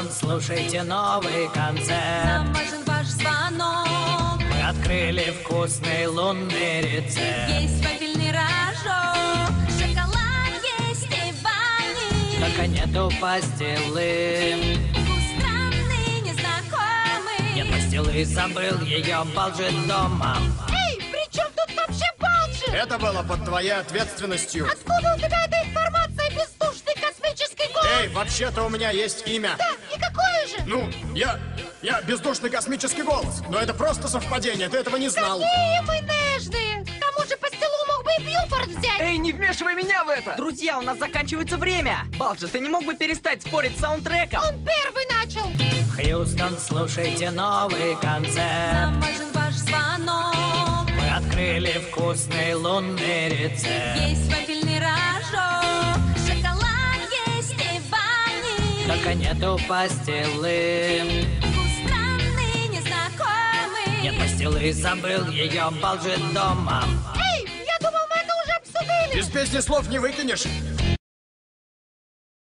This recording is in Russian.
слушайте новый концерт. Нам важен ваш звонок. Мы открыли вкусный лунный рецепт. Есть вафельный рожок, шоколад есть и ваниль. Только нету пастилы. Вкус странный, незнакомый. Нет пастилы, забыл ее, Балджи дома. Эй, при чем тут вообще Балджи? Это было под твоей ответственностью. Откуда у тебя эта информация, бездушный космический голос? Эй, вообще-то у меня есть имя. Да, и какое же? Ну, я бездушный космический голос. Но это просто совпадение, ты этого не знал. Какие мы нежные! К тому же пастилу мог бы и Бьюфорд взять. Эй, не вмешивай меня в это! Друзья, у нас заканчивается время. Балджи, ты не мог бы перестать спорить с саундтреком? Он первый начал. Хьюстон, слушайте новый концерт. Нам важен ваш звонок. Мы открыли вкусный лунный рецепт. Есть вафельный рожок, шоколад есть и ваниль. Только нету пастилы. Вкус странный, незнакомый. Нет пастилы, забыл ее, Балджи дома. Эй, я думал, мы это уже обсудили. Без песни слов не выкинешь.